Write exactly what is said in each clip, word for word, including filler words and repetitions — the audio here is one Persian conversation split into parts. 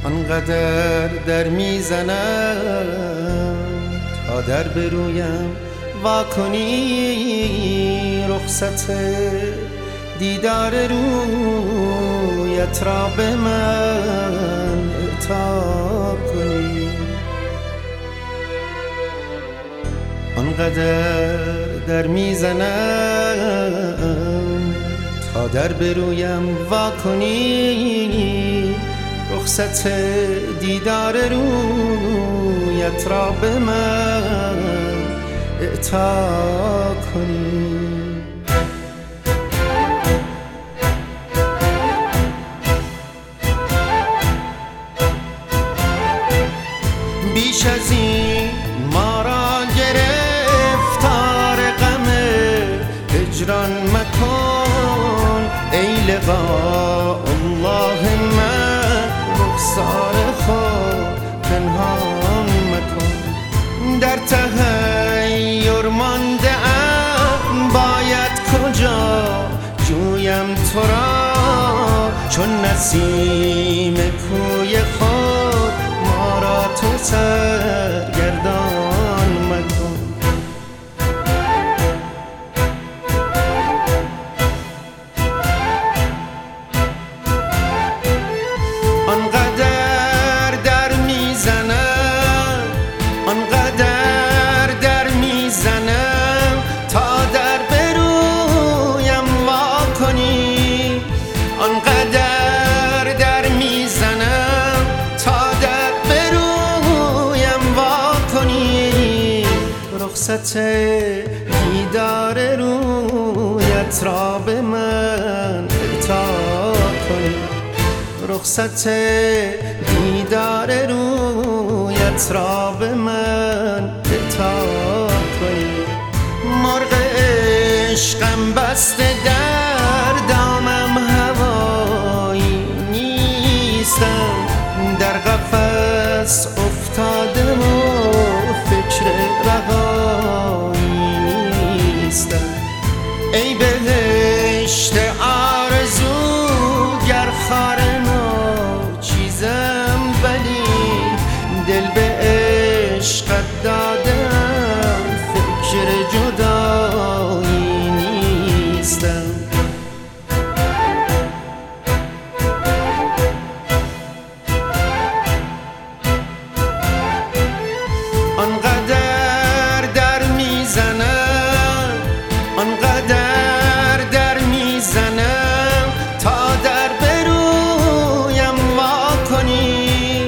آنقدر در میزنم تا در برویم واکنی رخصت دیدار رویت را به من اعطا کنی. آنقدر در میزنم تا در برویم واکنی رخصت دیدار رویت را به من اعطا کنی. بیش از این ما را گرفتار غم هجران مکن ای لقاء الله، من رخسار خود پنهان مکن. در تحیر مانده ام باید کجا جویم تو را، چون نسیم کوی خود ما را تو سرگردان مکن. آنقدر در میزنم آنقدر در میزنم تا در برویم واکنی. آنقدر در میزنم تا در برویم واکنی رخصت دیدار رویت را به من اعطا کنی. رخصت دیدار رویت را به من اعطا کنی. مرغ عشقم بسته در دامم هوایی نیستم، در قفس افتاده و فکر رهایی نیستم. ای بهشت آرزو گر خار چیزم ولی دل به عشقت دادم، فکر جدایی نیستم. آنقدر در میزنم آنقدر در میزنم تا در برویم واکنی.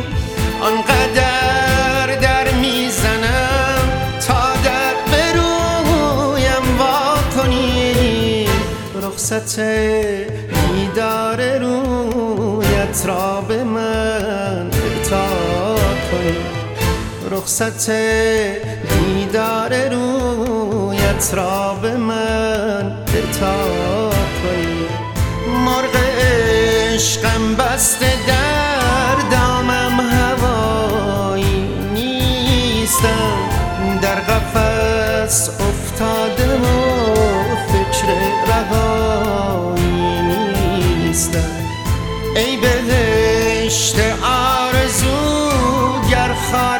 آنقدر در میزنم تا در برویم واکنی رخصت دیدار رویت را به من اعطا کنی. رخصت دیدار رویت را به من اعطا کنی. مرغ عشقم بسته در دامم هوایی نیستم، در قفس افتاده و فکر رهایی نیستم. ای بهشت آرزو گر خار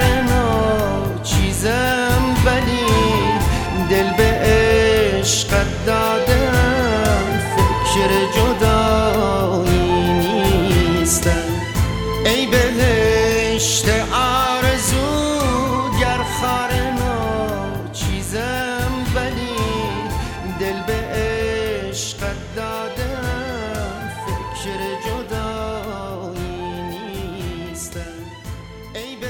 چیزم ولی دل به عشقت دادم، فکر جدایی نیستم. ای بهشت آرزو گر خار چیزم ولی دل به عشقت دادم، فکر جدایی نیستم. ای